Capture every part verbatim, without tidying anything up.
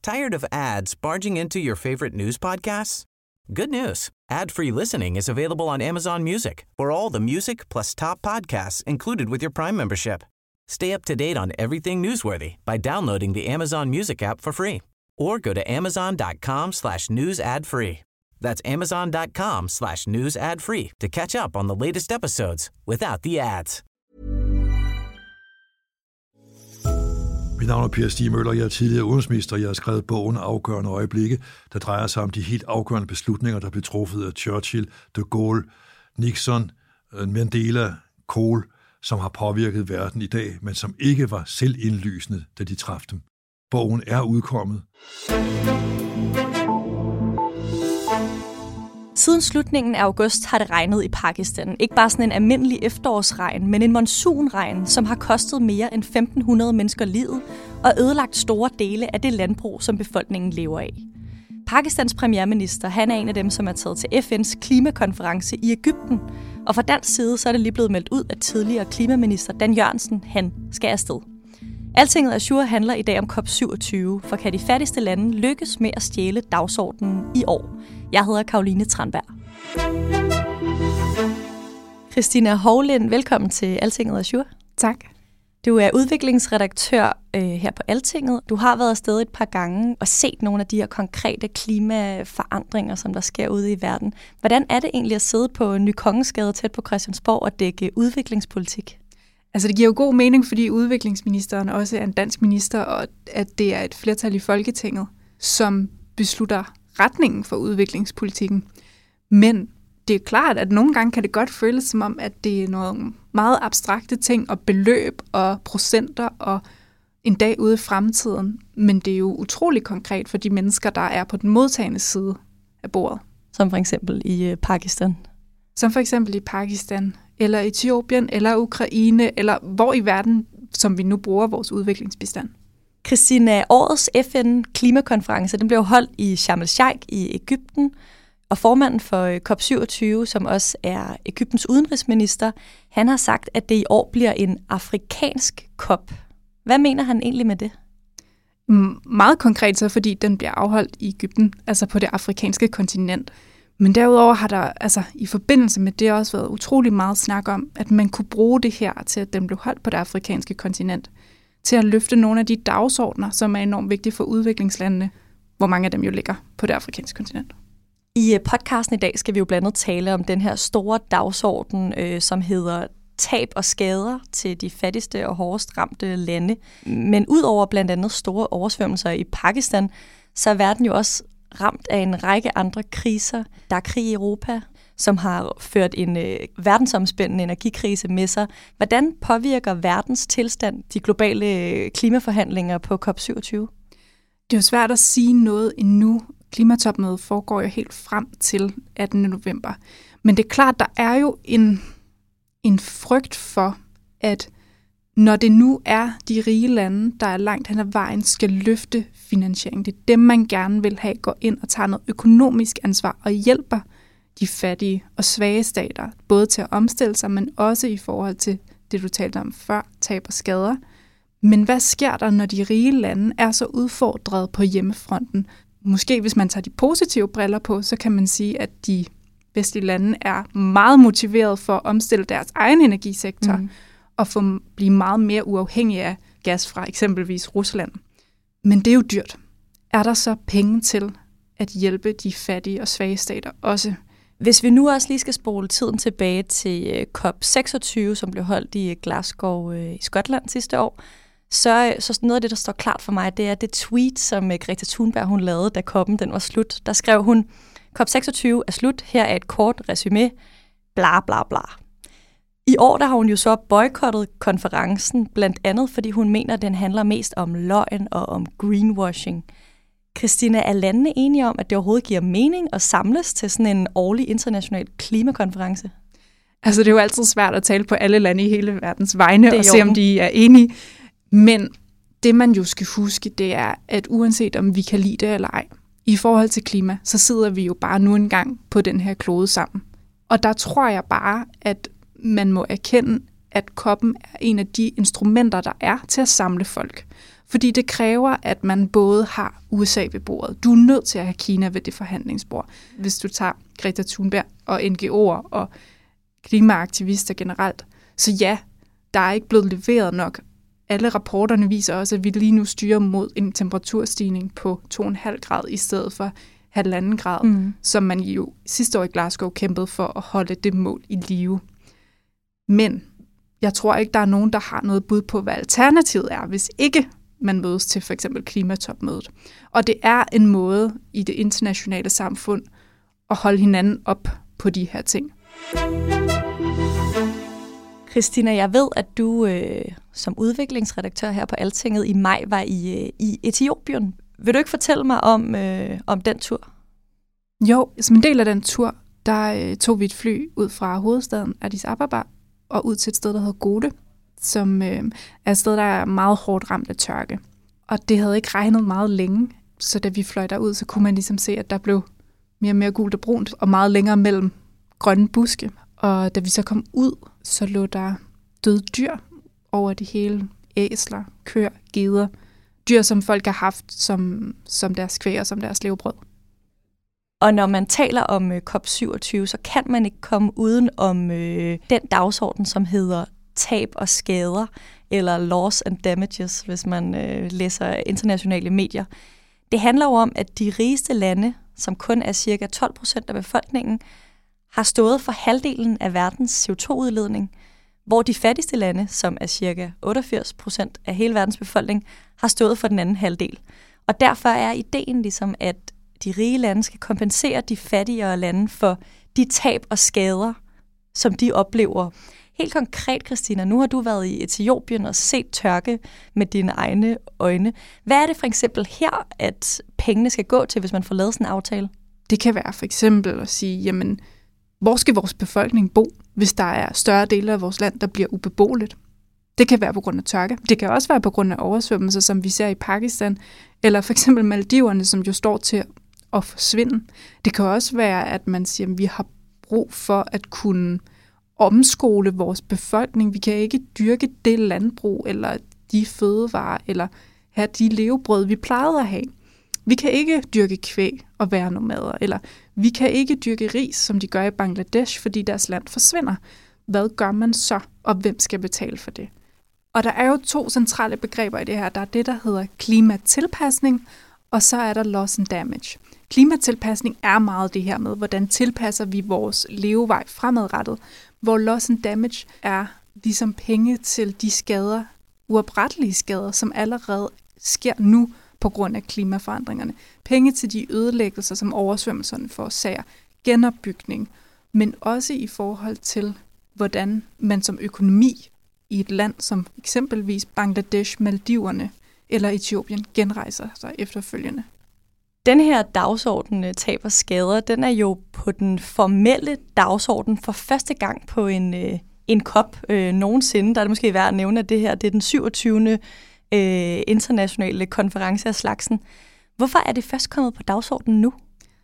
Tired of ads barging into your favorite news podcasts? Good news. Ad-free listening is available on Amazon Music for all the music plus top podcasts included with your Prime membership. Stay up to date on everything newsworthy by downloading the Amazon Music app for free or go to amazon.com slash news ad free. That's amazon.com slash news ad free to catch up on the latest episodes without the ads. Mit navn er Per Stig Møller, jeg er tidligere udenrigsminister, jeg har skrevet bogen Afgørende øjeblikke, der drejer sig om de helt afgørende beslutninger, der blev truffet af Churchill, de Gaulle, Nixon, Mandela, Kohl, som har påvirket verden i dag, men som ikke var selvindlysende, da de traf dem. Bogen er udkommet. Siden slutningen af august har det regnet i Pakistan. Ikke bare sådan en almindelig efterårsregn, men en monsunregn, som har kostet mere end femten hundrede mennesker livet og ødelagt store dele af det landbrug, som befolkningen lever af. Pakistans premierminister, han er en af dem, som er taget til F N's klimakonference i Egypten. Og fra dansk side så er det lige blevet meldt ud, at tidligere klimaminister Dan Jørgensen, han skal afsted. Altinget Azure handler i dag om C O P syvogtyve, for kan de fattigste lande lykkes med at stjæle dagsordenen i år? Jeg hedder Caroline Tranberg. Christina Hovlind, velkommen til Altinget Azure. Tak. Du er udviklingsredaktør øh, her på Altinget. Du har været afsted et par gange og set nogle af de her konkrete klimaforandringer, som der sker ude i verden. Hvordan er det egentlig at sidde på Ny Kongensgade tæt på Christiansborg og dække udviklingspolitik? Altså det giver jo god mening, fordi udviklingsministeren også er en dansk minister, og at det er et flertal i Folketinget, som beslutter retningen for udviklingspolitikken. Men det er klart, at nogle gange kan det godt føles som om, at det er nogle meget abstrakte ting og beløb og procenter og en dag ude i fremtiden. Men det er jo utrolig konkret for de mennesker, der er på den modtagende side af bordet. Som for eksempel i Pakistan. Som for eksempel i Pakistan, eller Etiopien, eller Ukraine, eller hvor i verden, som vi nu bruger vores udviklingsbistand. Christina, årets F N-klimakonference, den blev holdt i Sharm el-Sheikh i Egypten, og formanden for C O P syvogtyve, som også er Egyptens udenrigsminister, han har sagt, at det i år bliver en afrikansk COP. Hvad mener han egentlig med det? Meget konkret så, fordi den bliver afholdt i Egypten, altså på det afrikanske kontinent. Men derudover har der altså i forbindelse med det også været utrolig meget snak om, at man kunne bruge det her til, at den blev holdt på det afrikanske kontinent, til at løfte nogle af de dagsordner, som er enormt vigtige for udviklingslandene, hvor mange af dem jo ligger på det afrikanske kontinent. I podcasten i dag skal vi jo blandt andet tale om den her store dagsorden, øh, som hedder tab og skader til de fattigste og hårdest ramte lande. Men udover blandt andet store oversvømmelser i Pakistan, så er verden jo også ramt af en række andre kriser. Der er krig i Europa, som har ført en øh, verdensomspændende energikrise med sig. Hvordan påvirker verdens tilstand de globale øh, klimaforhandlinger på C O P syvogtyve? Det er jo svært at sige noget endnu. Klimatopmødet foregår jo helt frem til attende november. Men det er klart, der er jo en, en frygt for, at når det nu er de rige lande, der er langt hen ad vejen, skal løfte finansiering. Det er dem, man gerne vil have, går ind og tager noget økonomisk ansvar og hjælper de fattige og svage stater, både til at omstille sig, men også i forhold til det, du talte om før, tab og skader. Men hvad sker der, når de rige lande er så udfordret på hjemmefronten? Måske hvis man tager de positive briller på, så kan man sige, at de vestlige lande er meget motiveret for at omstille deres egen energisektor, mm. og få, blive meget mere uafhængige af gas fra eksempelvis Rusland. Men det er jo dyrt. Er der så penge til at hjælpe de fattige og svage stater også? Hvis vi nu også lige skal spole tiden tilbage til C O P seksogtyve, som blev holdt i Glasgow i Skotland sidste år, så, så noget af det, der står klart for mig, det er det tweet, som Greta Thunberg hun lavede, da COP'en den var slut. Der skrev hun, C O P seksogtyve er slut, her er et kort resumé, bla bla bla. I år der har hun jo så boykottet konferencen, blandt andet fordi hun mener, at den handler mest om løgn og om greenwashing. Christina, er landene enige om, at det overhovedet giver mening at samles til sådan en årlig international klimakonference? Altså det er jo altid svært at tale på alle lande i hele verdens vegne og se, om de er enige. Men det man jo skal huske, det er, at uanset om vi kan lide det eller ej, i forhold til klima, så sidder vi jo bare nu engang på den her klode sammen. Og der tror jeg bare, at man må erkende, at COP'en er en af de instrumenter, der er til at samle folk. Fordi det kræver, at man både har U S A ved bordet. Du er nødt til at have Kina ved det forhandlingsbord. Hvis du tager Greta Thunberg og N G O'er og klimaaktivister generelt. Så ja, der er ikke blevet leveret nok. Alle rapporterne viser også, at vi lige nu styrer mod en temperaturstigning på to komma fem grad i stedet for halvanden grad, mm. som man jo sidste år i Glasgow kæmpede for at holde det mål i live. Men jeg tror ikke, der er nogen, der har noget bud på, hvad alternativet er, hvis ikke man mødes til for eksempel klimatopmødet. Og det er en måde i det internationale samfund at holde hinanden op på de her ting. Christina, jeg ved, at du øh, som udviklingsredaktør her på Altinget i maj var i, øh, i Etiopien. Vil du ikke fortælle mig om, øh, om den tur? Jo, som en del af den tur, der øh, tog vi et fly ud fra hovedstaden Addis Ababa og ud til et sted, der hedder Gode, som øh, er et sted, der er meget hårdt ramt af tørke. Og det havde ikke regnet meget længe, så da vi fløj derud, så kunne man ligesom se, at der blev mere og mere gult og brunt, og meget længere mellem grønne buske. Og da vi så kom ud, så lå der døde dyr over det hele. Æsler, køer, geder. Dyr, som folk har haft som, som deres kvæg og som deres levebrød. Og når man taler om øh, COP syvogtyve, så kan man ikke komme uden om øh, den dagsorden, som hedder tab og skader, eller loss and damages, hvis man øh, læser internationale medier. Det handler jo om, at de rigeste lande, som kun er cirka tolv procent af befolkningen, har stået for halvdelen af verdens C O to udledning, hvor de fattigste lande, som er cirka otteogfirs procent af hele verdens befolkning, har stået for den anden halvdel. Og derfor er ideen ligesom, at de rige lande skal kompensere de fattigere lande for de tab og skader, som de oplever. Helt konkret, Christina, nu har du været i Etiopien og set tørke med dine egne øjne. Hvad er det for eksempel her, at pengene skal gå til, hvis man får lavet sådan en aftale? Det kan være for eksempel at sige, jamen, hvor skal vores befolkning bo, hvis der er større dele af vores land, der bliver ubeboeligt? Det kan være på grund af tørke. Det kan også være på grund af oversvømmelser, som vi ser i Pakistan, eller for eksempel Maldiverne, som jo står til at forsvinde. Det kan også være, at man siger, at vi har brug for at kunne omskole vores befolkning. Vi kan ikke dyrke det landbrug, eller de fødevarer, eller have de levebrød, vi plejede at have. Vi kan ikke dyrke kvæg og være nomader, eller vi kan ikke dyrke ris, som de gør i Bangladesh, fordi deres land forsvinder. Hvad gør man så, og hvem skal betale for det? Og der er jo to centrale begreber i det her. Der er det, der hedder klimatilpasning, og så er der loss and damage. Klimatilpasning er meget det her med, hvordan tilpasser vi vores levevej fremadrettet, hvor loss and damage er ligesom penge til de skader, uoprettelige skader, som allerede sker nu på grund af klimaforandringerne. Penge til de ødelæggelser, som oversvømmelserne forårsager, genopbygning, men også i forhold til, hvordan man som økonomi i et land som eksempelvis Bangladesh, Maldiverne eller Etiopien genrejser sig efterfølgende. Den her dagsorden, tab og skader, den er jo på den formelle dagsorden for første gang på en, en COP øh, nogensinde. Der er det måske værd at nævne, at det her det er den syvogtyvende Øh, internationale konference af slagsen. Hvorfor er det først kommet på dagsordenen nu?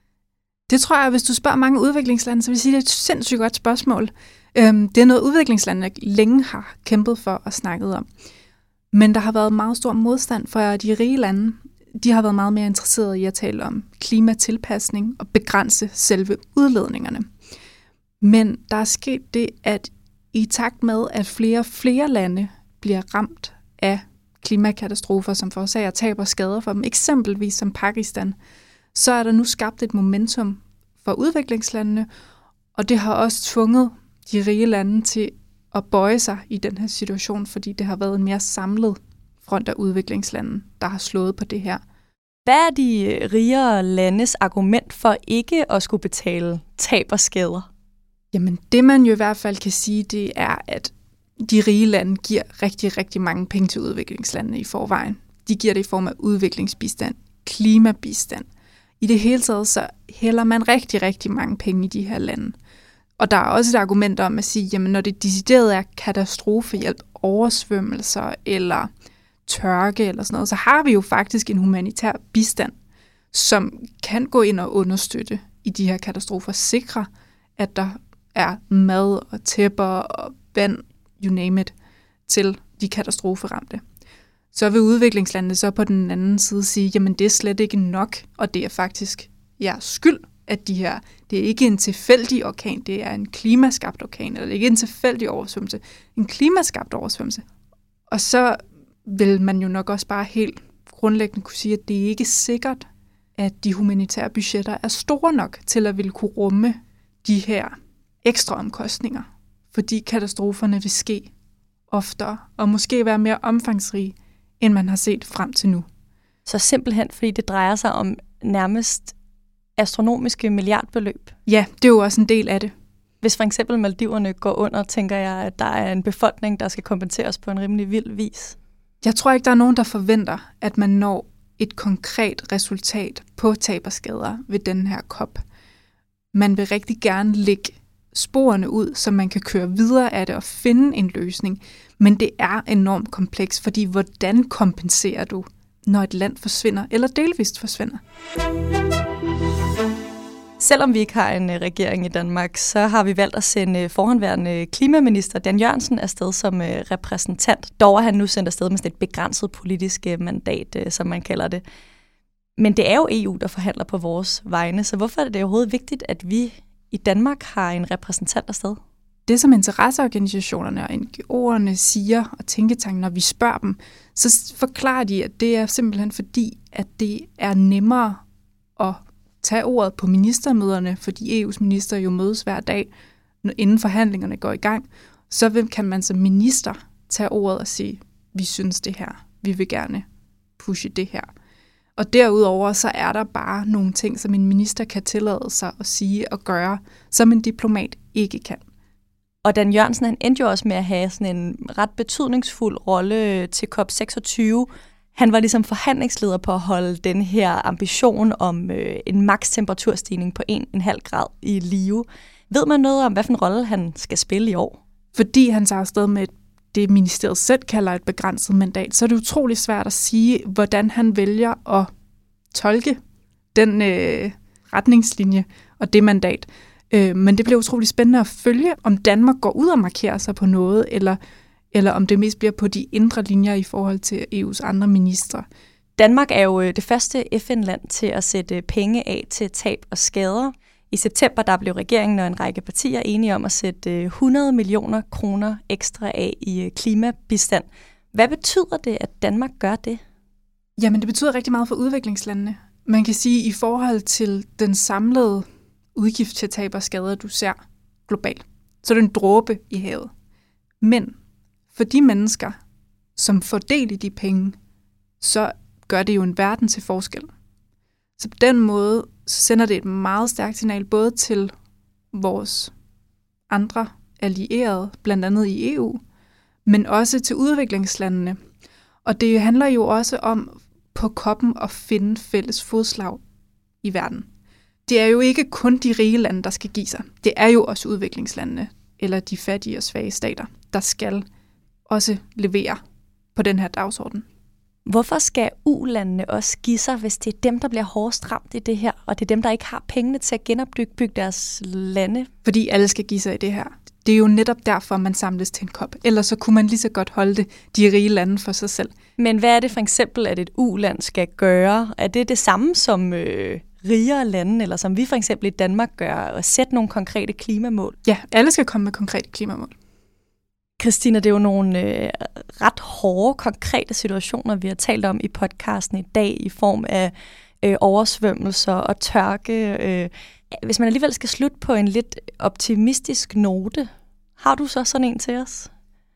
Det tror jeg, hvis du spørger mange udviklingslande, så vil jeg sige, at det er et sindssygt godt spørgsmål. Øhm, det er noget, udviklingslandene længe har kæmpet for og snakket om. Men der har været meget stor modstand for de rige lande. De har været meget mere interesserede i at tale om klimatilpasning og begrænse selve udledningerne. Men der er sket det, at i takt med, at flere og flere lande bliver ramt af klimakatastrofer, som forårsager tab og skader for dem, eksempelvis som Pakistan, så er der nu skabt et momentum for udviklingslandene, og det har også tvunget de rige lande til at bøje sig i den her situation, fordi det har været en mere samlet front af udviklingslande, der har slået på det her. Hvad er de rigere landes argument for ikke at skulle betale tab og skader? Jamen det man jo i hvert fald kan sige, det er, at de rige lande giver rigtig, rigtig mange penge til udviklingslandene i forvejen. De giver det i form af udviklingsbistand, klimabistand. I det hele taget så hælder man rigtig, rigtig mange penge i de her lande. Og der er også et argument om at sige, jamen når det decideret er katastrofehjælp, oversvømmelser eller tørke eller sådan noget, så har vi jo faktisk en humanitær bistand, som kan gå ind og understøtte i de her katastrofer, sikre, at der er mad og tæpper og vand, you name it, til de katastroferamte. så vil udviklingslandene så på den anden side sige, jamen det er slet ikke nok, og det er faktisk jeres skyld, at de her, det er ikke en tilfældig orkan, det er en klimaskabt orkan, eller det er ikke en tilfældig oversvømmelse, en klimaskabt oversvømmelse. Og så vil man jo nok også bare helt grundlæggende kunne sige, at det er ikke sikkert, at de humanitære budgetter er store nok til at ville kunne rumme de her ekstra omkostninger, fordi katastroferne vil ske oftere, og måske være mere omfangsrige, end man har set frem til nu. Så simpelthen, fordi det drejer sig om nærmest astronomiske milliardbeløb? Ja, det er jo også en del af det. Hvis for eksempel Maldiverne går under, tænker jeg, at der er en befolkning, der skal kompenseres på en rimelig vild vis. Jeg tror ikke, der er nogen, der forventer, at man når et konkret resultat på tab og skader ved den her COP. Man vil rigtig gerne lægge sporene ud, så man kan køre videre af det og finde en løsning. Men det er enormt komplekst, fordi hvordan kompenserer du, når et land forsvinder eller delvist forsvinder? Selvom vi ikke har en regering i Danmark, så har vi valgt at sende forhåndværende klimaminister Dan Jørgensen afsted som repræsentant. Dog er han nu sendt afsted med et begrænset politisk mandat, som man kalder det. Men det er jo E U, der forhandler på vores vegne, så hvorfor er det overhovedet vigtigt, at vi i Danmark har en repræsentant afsted? Det, som interesseorganisationerne og N G O'erne siger, og tænketanken, når vi spørger dem, så forklarer de, at det er simpelthen fordi, at det er nemmere at tage ordet på ministermøderne, fordi E U's minister jo mødes hver dag, inden forhandlingerne går i gang. Så kan man som minister tage ordet og sige, vi synes det her, vi vil gerne pushe det her. Og derudover så er der bare nogle ting, som en minister kan tillade sig at sige og gøre, som en diplomat ikke kan. Og Dan Jørgensen, han endte jo også med at have sådan en ret betydningsfuld rolle til COP seksogtyve. Han var ligesom forhandlingsleder på at holde den her ambition om øh, en maks temperaturstigning på en komma fem grad i live. Ved man noget om, hvad for en rolle han skal spille i år? Fordi han tager afsted med det, ministeriet selv kalder et begrænset mandat, så er det utrolig svært at sige, hvordan han vælger at tolke den øh, retningslinje og det mandat. Øh, men det bliver utrolig spændende at følge, om Danmark går ud og markerer sig på noget, eller, eller om det mest bliver på de indre linjer i forhold til E U's andre ministre. Danmark er jo det første F N-land til at sætte penge af til tab og skader. I september der blev regeringen og en række partier enige om at sætte hundrede millioner kroner ekstra af i klimabistand. Hvad betyder det, at Danmark gør det? Jamen, det betyder rigtig meget for udviklingslandene. Man kan sige, at i forhold til den samlede udgift til tab og skader, du ser globalt, så er det en dråbe i havet. Men for de mennesker, som får del i de penge, så gør det jo en verden til forskel. Så på den måde så sender det et meget stærkt signal både til vores andre allierede, blandt andet i E U, men også til udviklingslandene. Og det handler jo også om på COP'en at finde fælles fodslag i verden. Det er jo ikke kun de rige lande, der skal give sig. Det er jo også udviklingslandene, eller de fattige og svage stater, der skal også levere på den her dagsorden. Hvorfor skal U-landene også give sig, hvis det er dem, der bliver hårdest ramt i det her, og det er dem, der ikke har pengene til at genopbygge deres lande? Fordi alle skal give sig i det her. Det er jo netop derfor, man samles til en COP. Ellers så kunne man lige så godt holde det, de rige lande for sig selv. Men hvad er det for eksempel, at et U-land skal gøre? Er det det samme som øh, rigere lande, eller som vi for eksempel i Danmark gør, og sætte nogle konkrete klimamål? Ja, alle skal komme med konkrete klimamål. Christina, det er jo nogle øh, ret hårde, konkrete situationer, vi har talt om i podcasten i dag, i form af øh, oversvømmelser og tørke. Øh. Hvis man alligevel skal slutte på en lidt optimistisk note, har du så sådan en til os?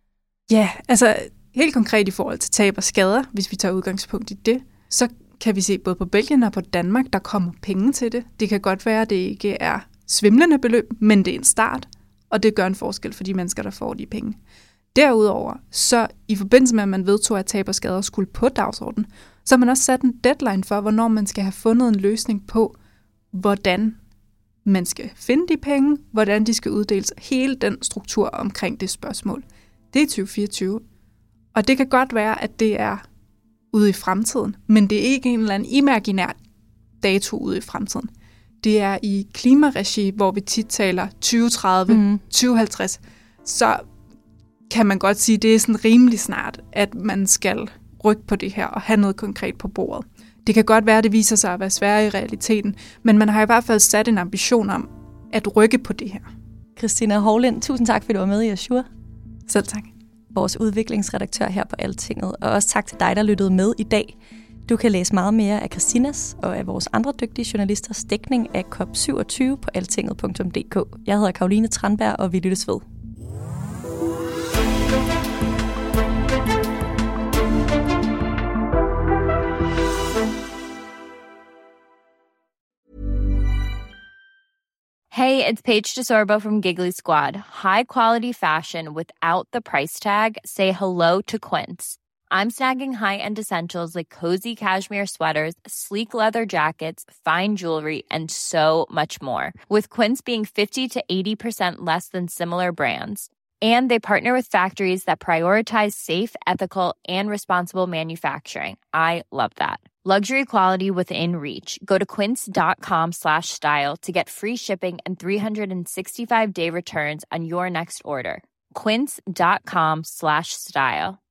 Ja, altså helt konkret i forhold til tab og skader, hvis vi tager udgangspunkt i det, så kan vi se både på Belgien og på Danmark, der kommer penge til det. Det kan godt være, at det ikke er svimlende beløb, men det er en start. Og det gør en forskel for de mennesker, der får de penge. Derudover, så i forbindelse med, at man vedtog, at tab og skader skulle på dagsordenen, så har man også sat en deadline for, hvornår man skal have fundet en løsning på, hvordan man skal finde de penge, hvordan de skal uddeles, hele den struktur omkring det spørgsmål. Det er tyve fireogtyve. Og det kan godt være, at det er ude i fremtiden, men det er ikke en eller anden imaginær dato ude i fremtiden. Det er i klimaregi, hvor vi tit taler tyve tredive, mm. tyve halvtreds, så kan man godt sige, at det er sådan rimelig snart, at man skal rykke på det her og have noget konkret på bordet. Det kan godt være, at det viser sig at være sværere i realiteten, men man har i hvert fald sat en ambition om at rykke på det her. Christina Hovlind, tusind tak, fordi du var med i Azure. Selv tak. Vores udviklingsredaktør her på Altinget, og også tak til dig, der lyttede med i dag. Du kan læse meget mere af Christinas og af vores andre dygtige journalisters dækning af C O P syvogtyve på altinget punktum d k. Jeg hedder Karoline Tranberg, og vi lyttes ved. Hey, it's Paige DeSorbo from Giggly Squad. High quality fashion without the price tag. Say hello to Quince. I'm snagging high-end essentials like cozy cashmere sweaters, sleek leather jackets, fine jewelry, and so much more. With Quince being fifty to eighty percent less than similar brands. And they partner with factories that prioritize safe, ethical, and responsible manufacturing. I love that. Luxury quality within reach. Go to quince.com slash style to get free shipping and three sixty-five day returns on your next order. Quince.com slash style.